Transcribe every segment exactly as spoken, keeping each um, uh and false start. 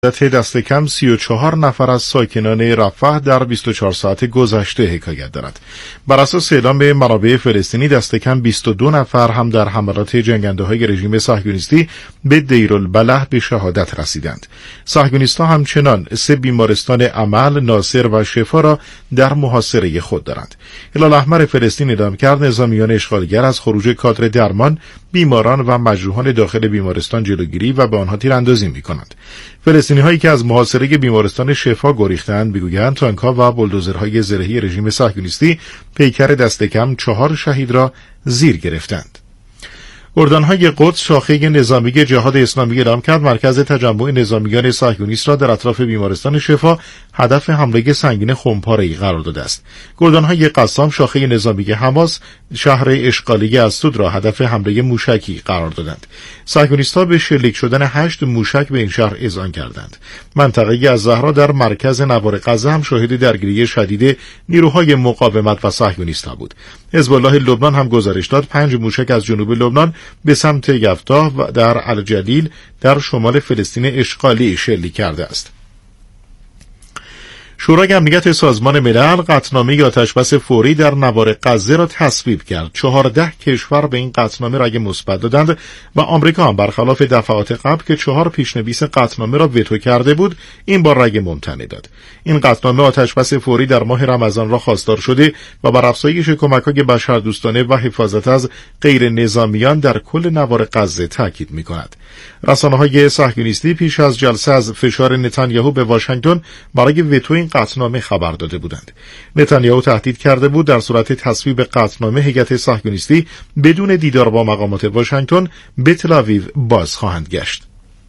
مدت دست کم سی و چهار نفر از ساکنان رفح در بیست و چهار ساعت گذشته حکایت دارد. بر اساس اعلام منابع فلسطینی دست کم بیست و دو نفر هم در حملات جنگنده‌های رژیم صهیونیستی به دیرالبلح به شهادت رسیدند. صهیونیست‌ها همچنان سه بیمارستان عمل، ناصر و شفا را در محاصره خود دارند. هلال احمر فلسطین اعلام کرد نظامیان اشغالگر از خروج کادر درمان، بیماران و مجروحان داخل بیمارستان جلوگیری و به آنها تیراندازی می‌کنند. فلسطینی هایی که از محاصره بیمارستان شفا گریختند میگویند تانک‌ها و بولدوزرهای زرهی رژیم صهیونیستی پیکر دست کم چهار شهید را زیر گرفتند. گردانهای قدس شاخه نظامی جهاد اسلامی اعلام کرد مرکز تجمع نظامیان صهیونیست را در اطراف بیمارستان شفا هدف حمله سنگین خمپاره‌ای قرار داده است. گردانهای قسام شاخه نظامی حماس شهر اشغالی اسدود را هدف حمله موشکی قرار دادند. صهیونیست‌ها به شلیک شدن هشت موشک به این شهر اذعان کردند. منطقه الزهرا در مرکز نوار غزه هم شاهد درگیری شدید نیروهای مقاومت و صهیونیست‌ها بود. حزب الله لبنان هم گزارش داد پنج موشک از جنوب لبنان به سمت یفتح و در الجلیل در شمال فلسطین اشغالی شلیک کرده است. شورای امنیت سازمان ملل قطعنامه آتشبس فوری در نوار غزه را تصویب کرد. چهارده کشور به این قطعنامه رأی مثبت دادند و آمریکا هم برخلاف دفعات قبل که چهار پیشنویس قطعنامه را وتو کرده بود، این بار رأی ممتنع داد. این قطعنامه آتشبس فوری در ماه رمضان را خواستار شده و بر افزایش کمک‌های بشردوستانه و حفاظت از غیر نظامیان در کل نوار غزه تاکید می‌کند. رسانه‌های صهیونیستی پیش از جلسه از فشار نتانیاهو به واشنگتن برای وتو این قطعنامه خبر داده بودند. نتانیاهو تهدید کرده بود در صورت تصویب قطعنامه هیئت صهیونیستی بدون دیدار با مقامات واشنگتن به تل‌آویو باز خواهند گشت.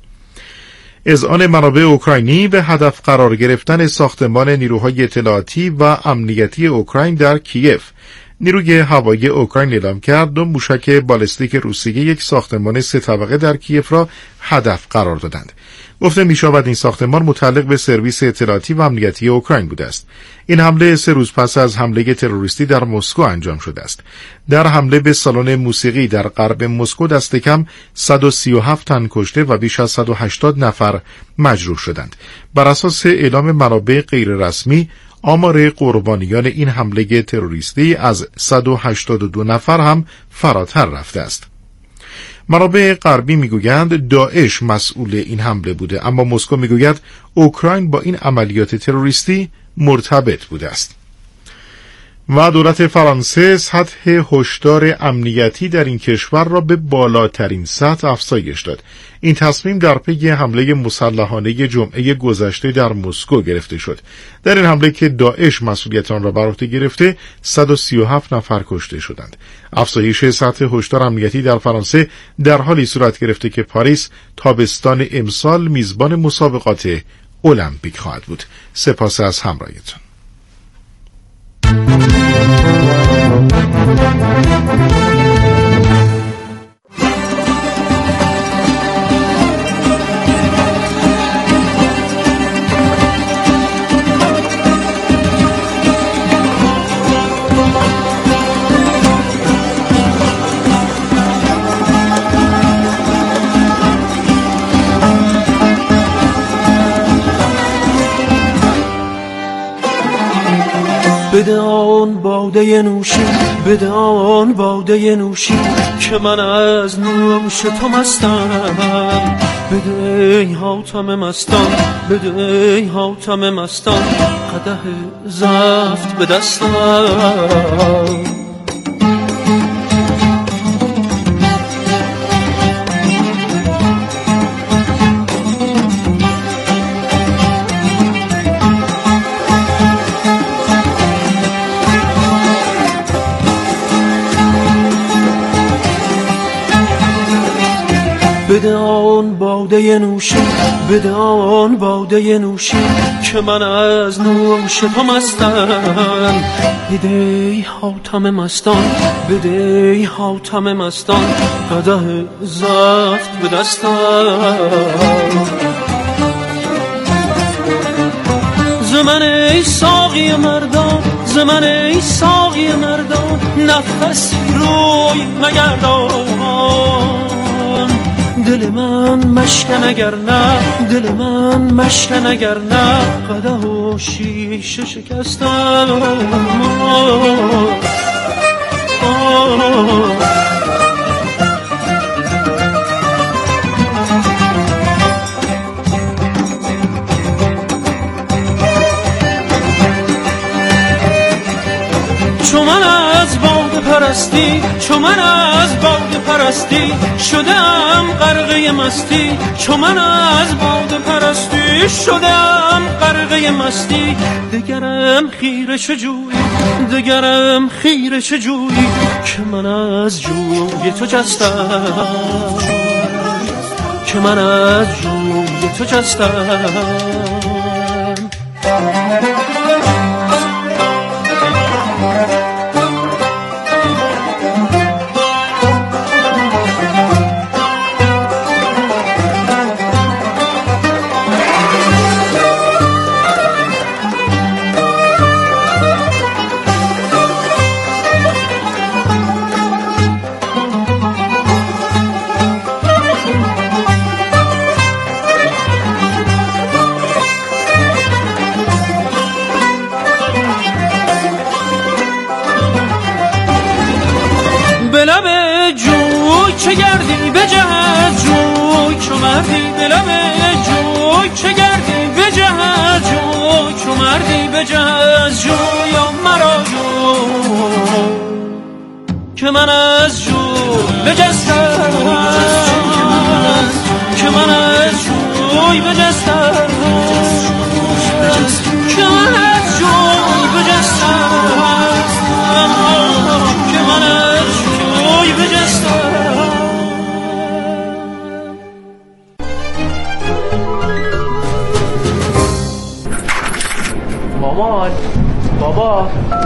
اذعان منابع اوکراینی به هدف قرار گرفتن ساختمان نیروهای اطلاعاتی و امنیتی اوکراین در کیف. نیروی هوایی اوکراین اعلام کرد دو موشک بالستیک روسیه یک ساختمان سه طبقه در کیف را هدف قرار دادند. گفته می شود این ساختمان متعلق به سرویس اطلاعاتی و امنیتی اوکراین بوده است. این حمله سه روز پس از حمله تروریستی در مسکو انجام شده است. در حمله به سالن موسیقی در غرب مسکو دست کم صد و سی و هفت تن کشته و بیش از صد و هشتاد نفر مجروح شدند. بر اساس اعلام منابع غیر رسمی آمار قربانیان این حمله تروریستی از صد و هشتاد و دو نفر هم فراتر رفته است. منابع غربی میگویند داعش مسئول این حمله بوده، اما مسکو میگوید اوکراین با این عملیات تروریستی مرتبط بوده است. و دولت فرانسه سطح هشدار امنیتی در این کشور را به بالاترین سطح افزایش داد. این تصمیم در پی حمله مسلحانه جمعه گذشته در مسکو گرفته شد. در این حمله که داعش مسئولیت آن را بر عهده گرفته، صد و سی و هفت نفر کشته شدند. افزایش سطح هشدار امنیتی در فرانسه در حالی صورت گرفته که پاریس تابستان امسال میزبان مسابقات المپیک خواهد بود. سپاس از همراهیتون. بده آن باده نوشی، بده آن باده نوشی که من از نوش تو مستم. بده ای حاتم مستان، بده ای حاتم مستان قدح زفت به دستم. بده آن باده نوشی، بده آن باده نوشی که من از نوش تو مستم. بده ای حاتم مستان، بده ای حاتم مستان قدح زفت به دستم. زمن ای ساقی مردان، زمن ای ساقی مردان نفس روی مگردان. دل من مشکن اگر نه، دل من مشکن اگر نه، قدح و شیشه شکستم. چو من از باده پرستی، چو من از باده پرستی شدم غرقه مستی، چو من از باده پرستی شدم غرقه مستی. دگرم خیره چه جویی، دگرم خیره چه جویی که من از جوی تو جستم، که من از جوی تو جستم. به لب جوی چه گردی بجهد جوی چو مردی، به لب جوی چه گردی بجهد جوی چو مردی، بجهد جوی و مرا جوی که من از جوی بجستم، که من از جوی بجستم، که من از جوی بجستم، که من از جوی بجستم. مامان، بابا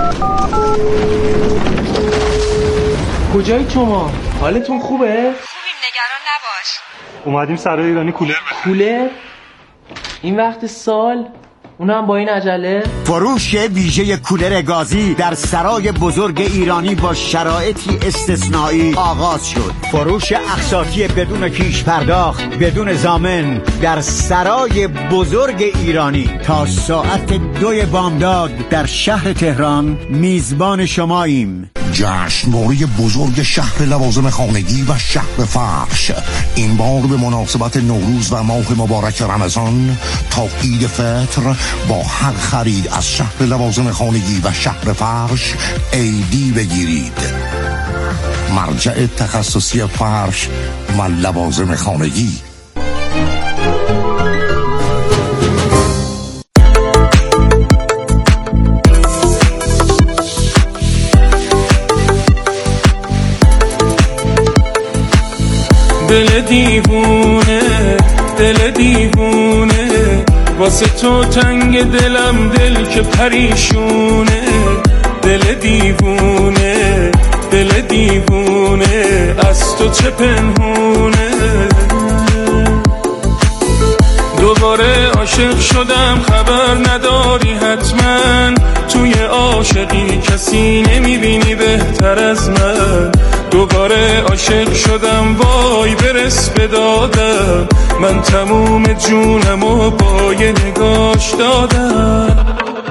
کجایی شما؟ حالتون خوبه؟ خوبیم، نگران نباش. اومدیم سرای ایرانی کولر بخریم. کولر؟ این وقت سال؟ اونم با این عجله؟ فروش ویژه کولر گازی در سرای بزرگ ایرانی با شرایطی استثنایی آغاز شد. فروش اقساطی بدون پیش پرداخت، بدون ضامن در سرای بزرگ ایرانی تا ساعت دوی بامداد در شهر تهران میزبان شماییم. جشنواره بزرگ شهر لوازم خانگی و شهر فرش این بار به مناسبت نوروز و ماه مبارک رمضان تا عید فطر با هر خرید از شهر لوازم خانگی و شهر فرش عیدی بگیرید. مرجع تخصصی فرش و لوازم خانگی. دل دیوونه، دل دیوونه واسه تو تنگ دلم، دل که پریشونه. دل دیوونه، دل دیوونه از تو چه پنهونه. دوباره عاشق شدم خبر نداری حتما، توی عاشقی کسی نمیبینی بهتر از من. دوباره عاشق شدم وای برس به دادم، من تموم جونمو با یه نگاش دادم.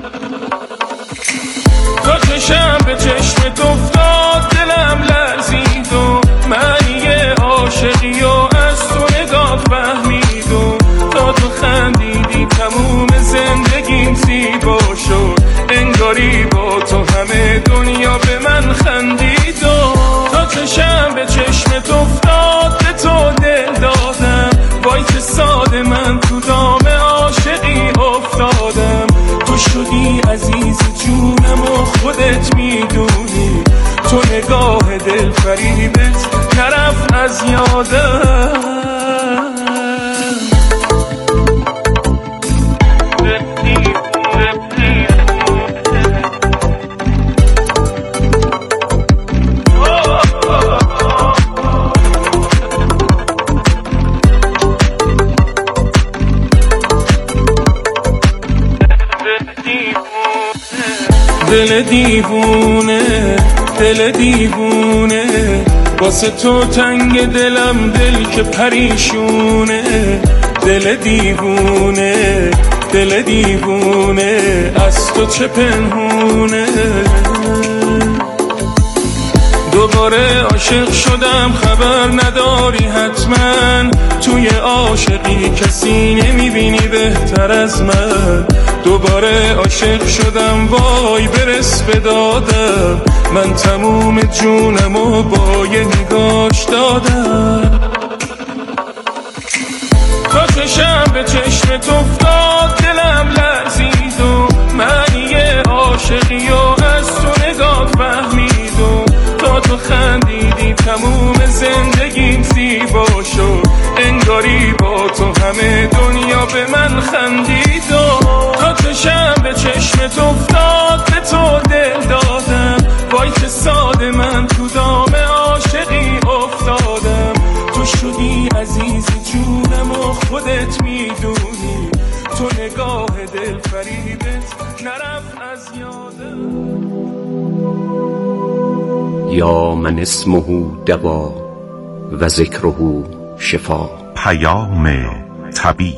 تا چشم به چشمت افتاد دلم لرزید و معنی عاشقی و از تو نگاه فهمید و تا تو خندیدی تموم زندگیم زیبا شد. انگاری با تو همه دنیا به من خندید و تا چشم به چشمت افتاد به تو دل دادم. وای که ساده من تو دام عاشقی افتادم. تو شدی عزیز جونم و خودت میدونی، تو نگاه دل فریبت نرفت از یادم. دل دیوونه، دل دیوونه واسه تو تنگ دلم دل که پریشونه، دل دیوونه دل دیوونه از تو چه پنهونه. دوباره عاشق شدم خبر نداری حتما، توی عاشقی کسی نمیبینی بهتر از من. دوباره عاشق شدم وای برس به دادم، من تموم جونمو با یه نگاش دادم. تا چشم به چشمت افتاد دلم لرزید و من یه عاشقی و از تو نگاه فهمید و تا تو خندیدی تموم زندگیم زیبا شد، انگاری با تو همه دنیا به من خندید و تا چشم به چشمت افتاد به تو دل دادم. وای که ساده من تو دام عاشقی افتادم، تو شدی عزیز جونم و خودت میدونی، تو نگاه دل فریبت نرفت از یادم. یا من اسمه دوا و ذکره شفا. پیام طبیب.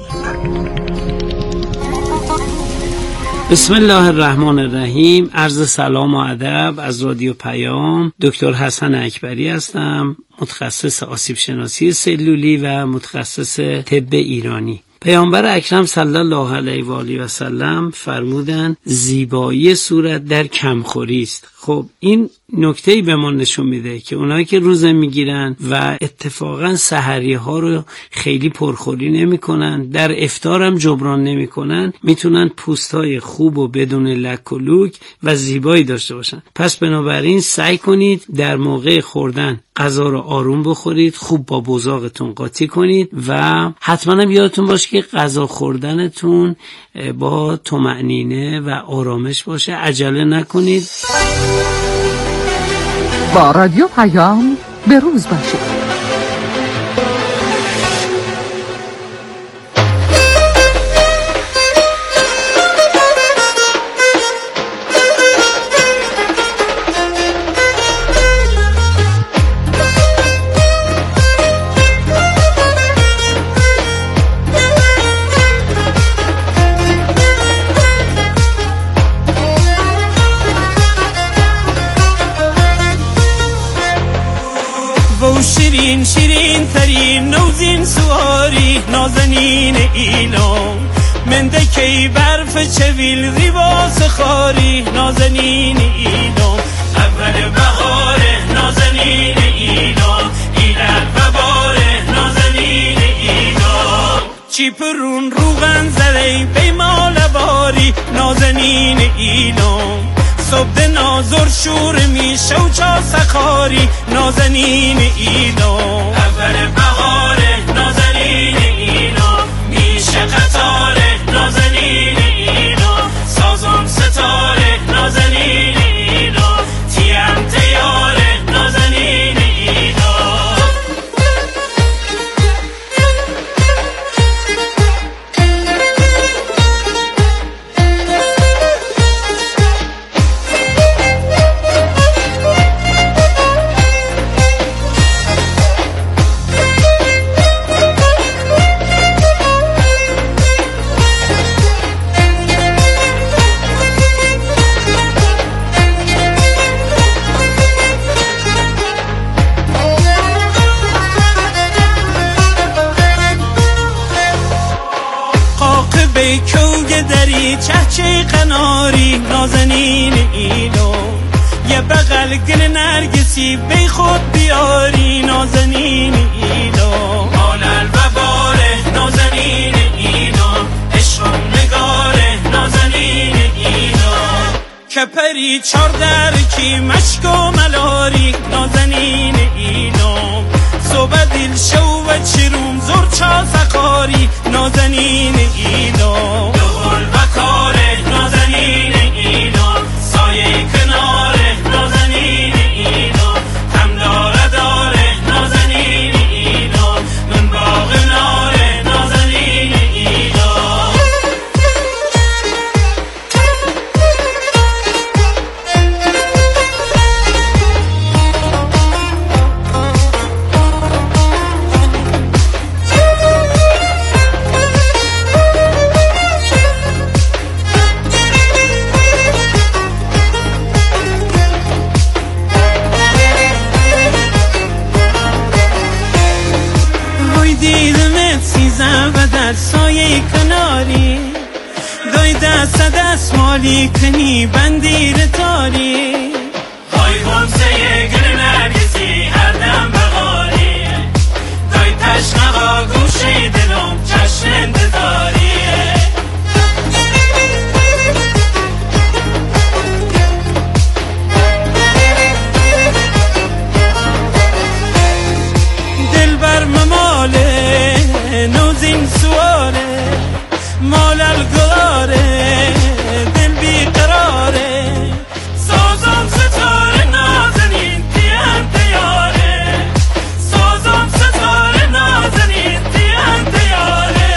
بسم الله الرحمن الرحیم. عرض سلام و ادب از رادیو پیام. دکتر حسن اکبری هستم، متخصص آسیب شناسی سلولی و متخصص طب ایرانی. پیامبر اکرم صلی الله علیه و آله و سلم فرمودند زیبایی صورت در کمخوری است. خب این نکته‌ای به ما نشون میده که اونایی که روزه میگیرن و اتفاقا سحریه ها رو خیلی پرخوری نمیکنن، در افطار هم جبران نمیکنن، میتونن پوستای خوب و بدون لک و لوک و زیبایی داشته باشن. پس بنابراین سعی کنید در موقع خوردن غذا رو آروم بخورید، خوب با بزاقتون قاطی کنید و حتما هم یادتون باشه که غذا خوردنتون با طمأنینه و آرامش باشه، عجله نکنید. با رادیو پیام به روز باشید. شیرین شیرین ترین نوزین سواری نازنین ایلام، منده کی برف چویل ریواز خاری نازنین ایلام. اول بهاره نازنین ایلام، ایلت بباره نازنین ایلام. چیپرون روغن زره بیمال باری نازنین ایلام. صبح نازور شور میشه و چا سخاری نازنین ایلام. اول بهاره نازنین ایلام، میشه قطاره نازنین ایلام. سازم ستاره نازنین ایلام، تیم تیاره نازنین ایلام. کوگ دری چهچه قناری نازنین ایلام. یه بغل گل نرگسی بی خود بیاری نازنین ایلام. آلل و باره نازنین ایلام، عشق و نگاره نازنین ایلام. کپری چار درکی مشک و ملاری نازنین ایلام. صبح دل شو و چیروم زور چا سخاری نازنین ایلام. دول و کاره نازنین ایلام، سایه کناره نازنین ایلام. هم داره داره نازنین ایلام، من باغ ناره نازنین ایلام. مالی کنی بندیر تاری های بمسه گل نرگسی هر دم بغاری دای تشنقا گوشی دلم چشم داری دل بر مماله نوزین سواره مال الگاره دل بیقراره سازم ستاره نازنین تیم تیاره سازم ستاره نازنین تیم تیاره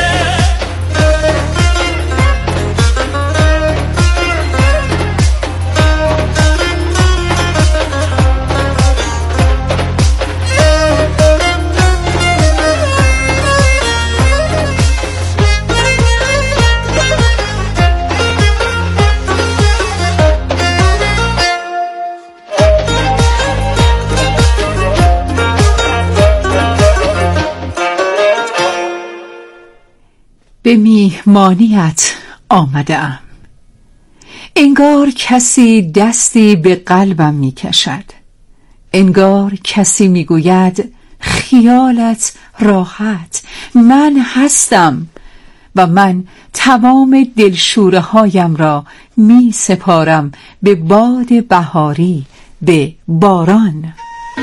به میهمانیت آمده‌ام. انگار کسی دستی به قلبم می کشد. انگار کسی می گوید خیالت راحت، من هستم و من تمام دلشوره هایم را می سپارم به باد بهاری، به باران.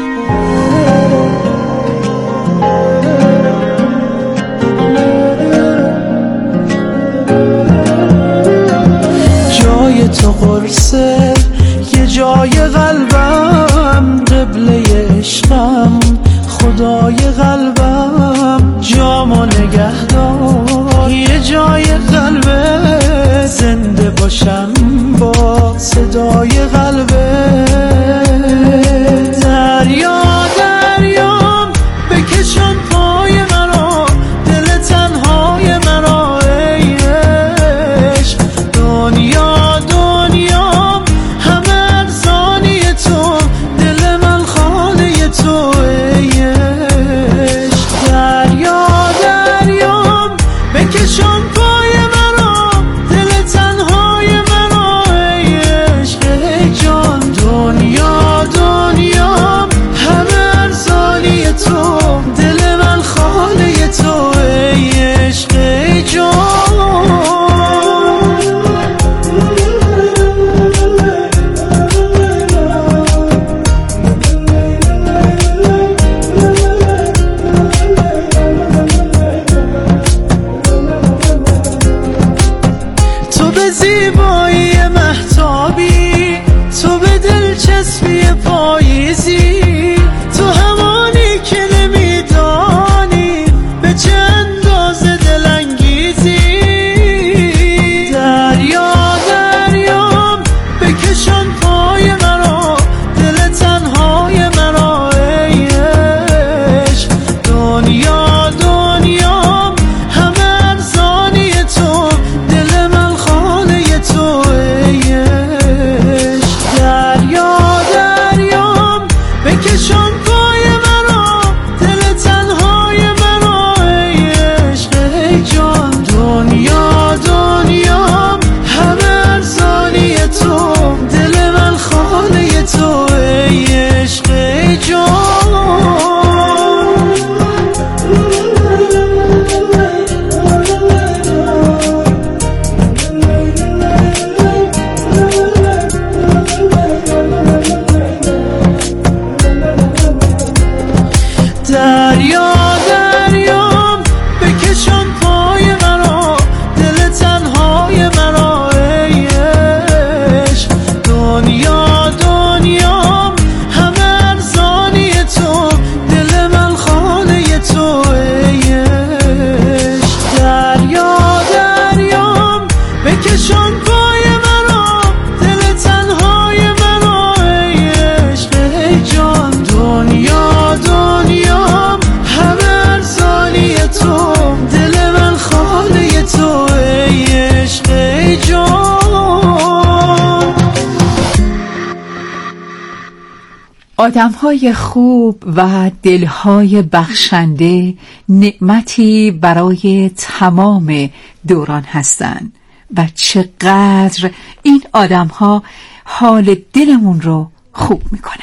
جای تو قرصه یه جای قلبم، قبله عشقم خدای قلبم، جامو نگهدار یه جای قلبه، زنده باشم با صدای قلبه. دریا دریام بکشن پای مرا، دل تنهای مرا ای عشق. دنیا دنیام همه ارزانی تو، دل من خانه تو ای عشق. دریا دریام بکشن پای مرا، دل تنهای مرا ای عشق ای جان. دنیا دنیام همه ارزانی تو، دل من خانه تو ای عشق ای جان. تو به زیبایی مهتابی، تو به دلچسبی پاییزی، تو همانی که نمیدانی به چه اندازه دلانگیزی. دریا دریام بکشن پای مرا، دل تنهای مرا ای عشق. دنیا دنیام همه ارزانی تو، دل من خانه تو ای عشق. دریا دریام بکشن پای مرا، دل تنهای مرا ای عشق ای جان. دنیا دنیام همه ارزانی تو، دل من خانه تو ای عشق ای جان. دریا دریام بکشن پای مرا، دل تنهای مرا ای عشق. دنیا دنیام همه ارزانی تو، دل من خانه تو ای عشق. دریا دریام بکشن پای مرا، دل تنهای مرا ای عشق ای جان. دنیا دنیام همه ارزانی تو، دل من خانه تو ای عشق ای جان. آدم‌های خوب و دل‌های بخشنده نعمتی برای تمام دوران هستند و چقدر این آدم ها حال دلمون رو خوب میکنند.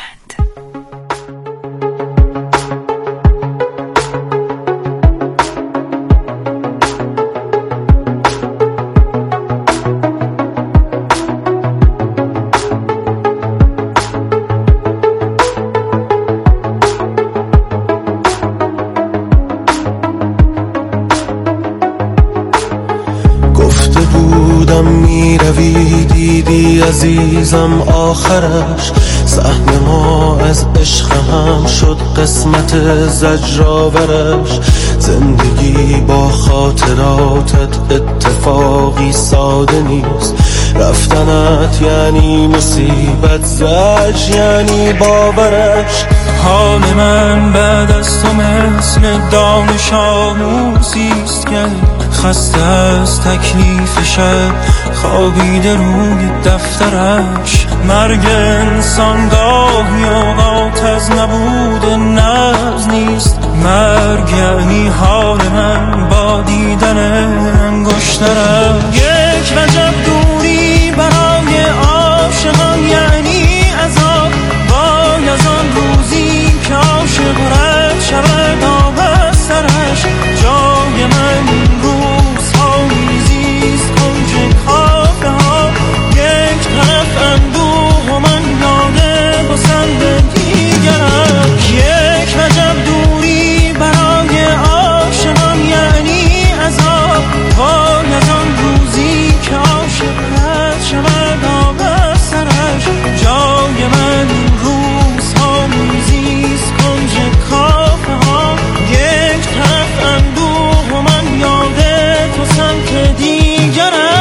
میروی دیدی عزیزم آخرش، صحنه ما از عشق هم شد قسمت زجرآورش. زندگی با خاطراتت اتفاقی ساده نیست، رفتنت یعنی مصیبت، زج یعنی باورش. حال من بعد از تو مثل دانش آموزیست که خسته از تکلیف شب، خوابیده روی دفترش. مرگ انسان گاهی اوقات از نبود نبض نیست، مرگ یعنی حال من با دیدن انگشترش. یک وجب دوری برای عاشقان یعنی عذاب، وای از آن روزی که عاشق رد شود آب از سرش. جای من روزها میزیست کنج کافه ها، یک طرف اندوه و من یاده بسند دیگرم. یک وجب دوری برای عاشقان یعنی عذاب، وای از آن روزی که عاشق رد شود آب از سرش. جای من روزها میزیست کنج کافه ها، یک طرف اندوه و من یاده تو سمت دیگرش.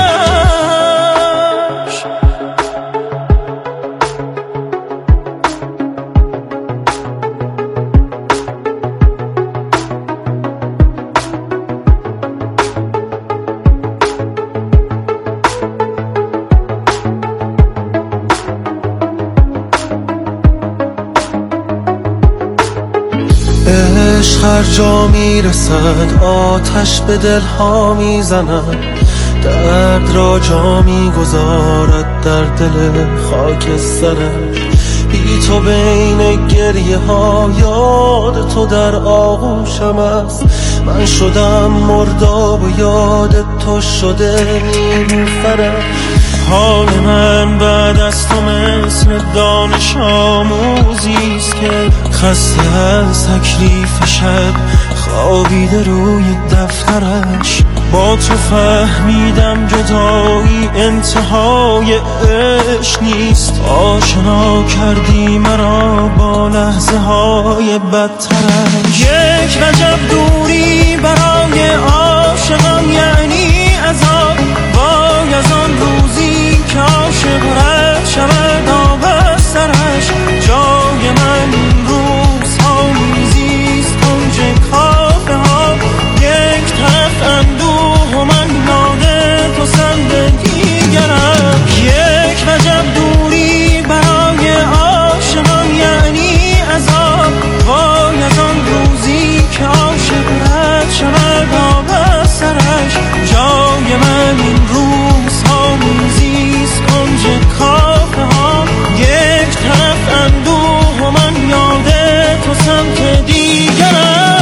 عشق هر جا میرسد آتش به دلها میزند، درد را جا میگذارد در دل خاکسترش. بی تو بین گریه ها یاد تو در آغوشم است، من شدم مرداب و یاد تو شده نیلوفرش. حال من بعد از تو مثل دانش آموزیست که خسته از تکلیف شب، خوابیده روی دفترش. با تو فهمیدم جدایی انتهای عشق نیست، آشنا کردی مرا با لحظه های بدترش. یک وجب دوری برای عاشقان یعنی عذاب، وای از آن روزی که عاشق رد شود آب از سرش. جای من روزها میزیست کنج کافه ها، یک طرف اندوه و من یاده تو سمت دیگرم. یک وجب دوری برای عاشقان یعنی عذاب، وای از آن روزی که عاشق رد شود آب از سرش. جای من این روزها میزیست کنج کافه ها، یک طرف اندوه و من یاده تو سمت دیگرم.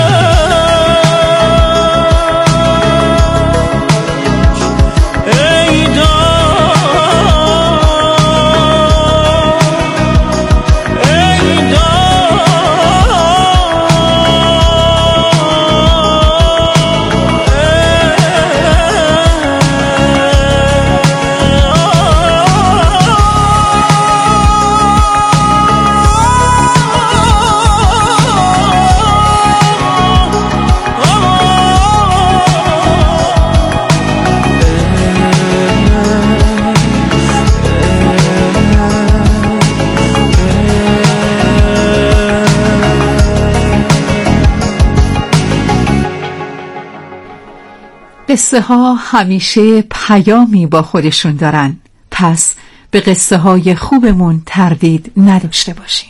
قصه ها همیشه پیامی با خودشون دارن، پس به قصه های خوبمون تردید نداشته باشیم.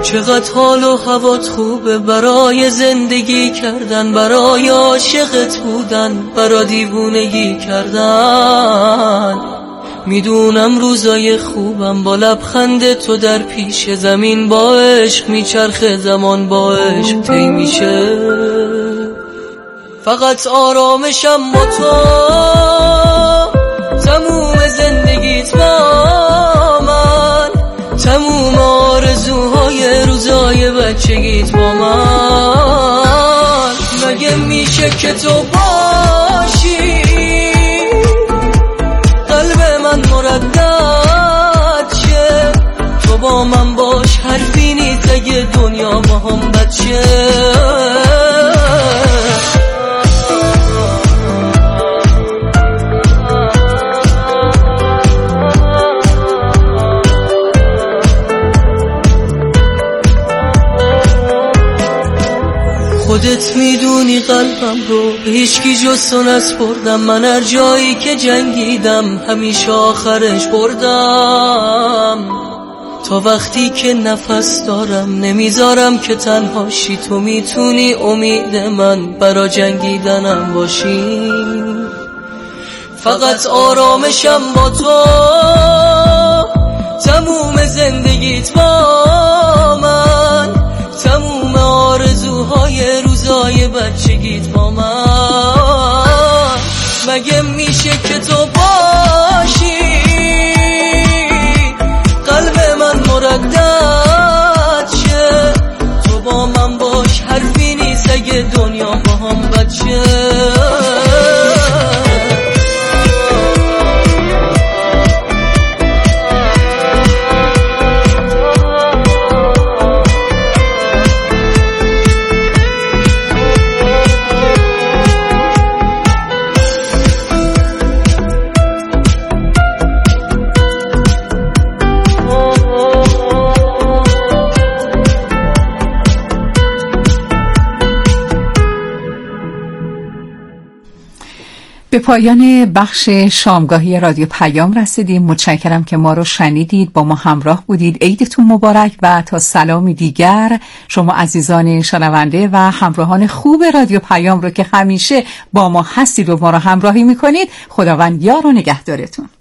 چقدر حال و هوات خوبه برای زندگی کردن، برای عاشقت بودن، برای دیوونگی کردن. میدونم روزای خوبم با لبخند تو در پیش، زمین با عشق میچرخه، زمان با عشق طی میشه. فقط آرامشم با تو، تموم زندگیت با من، تموم آرزوهای روزای بچگیت با من. مگه میشه که تو باشی قلب من مردد شه، تو با من باش حرفی نیست اگه دنیا با هم بچه. خودت میدونی قلبم رو به هیچکی جز تو نسپردم، من هر جایی که جنگیدم همیشه آخرش بردم. تا وقتی که نفس دارم نمیذارم که تنهاشی، تو میتونی امید من برا جنگیدنم باشی. فقط آرامشم با تو، تموم زندگیت با من، تموم آرزوهای روزای بچگیت با من. مگه میشه که تو باشی قلب من مردد شه، تو با من باش حرفی نیست اگه دنیا با هم بچه. به پایان بخش شامگاهی رادیو پیام رسیدیم. متشکرم که ما رو شنیدید، با ما همراه بودید. عیدتون مبارک و تا سلامی دیگر شما عزیزان شنونده و همراهان خوب رادیو پیام رو که همیشه با ما هستید و ما رو همراهی میکنید، خداوند یار و نگهدارتون.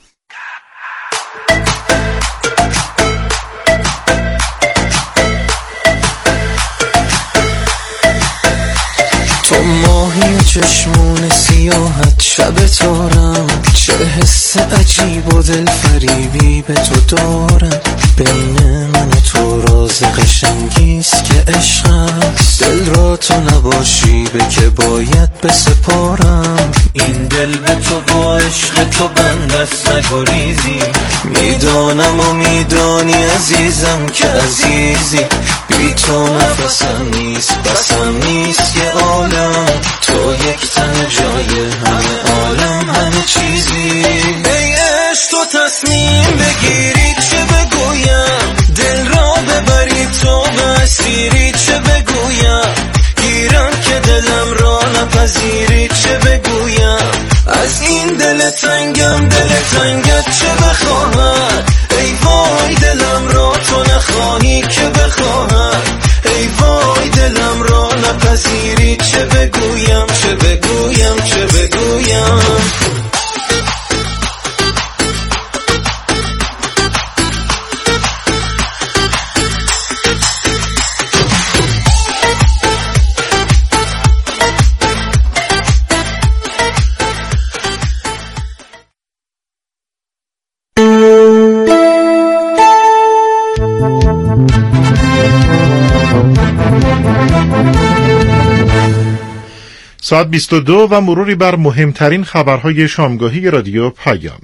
تو ماهی چشمون سیاحت شب تارم، چه حس عجیب و دل فریبی به تو دارم. بین من و تو راز قشنگیست که عشق است، دل را تو نباشی به که باید بسپارم. این دل به تو با عشق تو بندست نگریزی، میدانم و میدانی عزیزم که عزیزی. بی تو نفسم نیست بسم نیست یه عالم، تو یک تن جای همه عالم همه چیزی. ای عشق تو تصمیم بگیری چه بگویم، دل را ببری تو به اسیری چه بگویم. گیرم که دلم را نپذیری چه بگویم، از این دل تنگم دل تنگت چه بخواهد. ای وای دلم را تو نخواهی که بخواهد، ای وای دلم را نپذیری چه بگویم چه بگویم چه بگویم. ساعت بیست و دو و مروری بر مهمترین خبرهای شامگاهی رادیو پیام.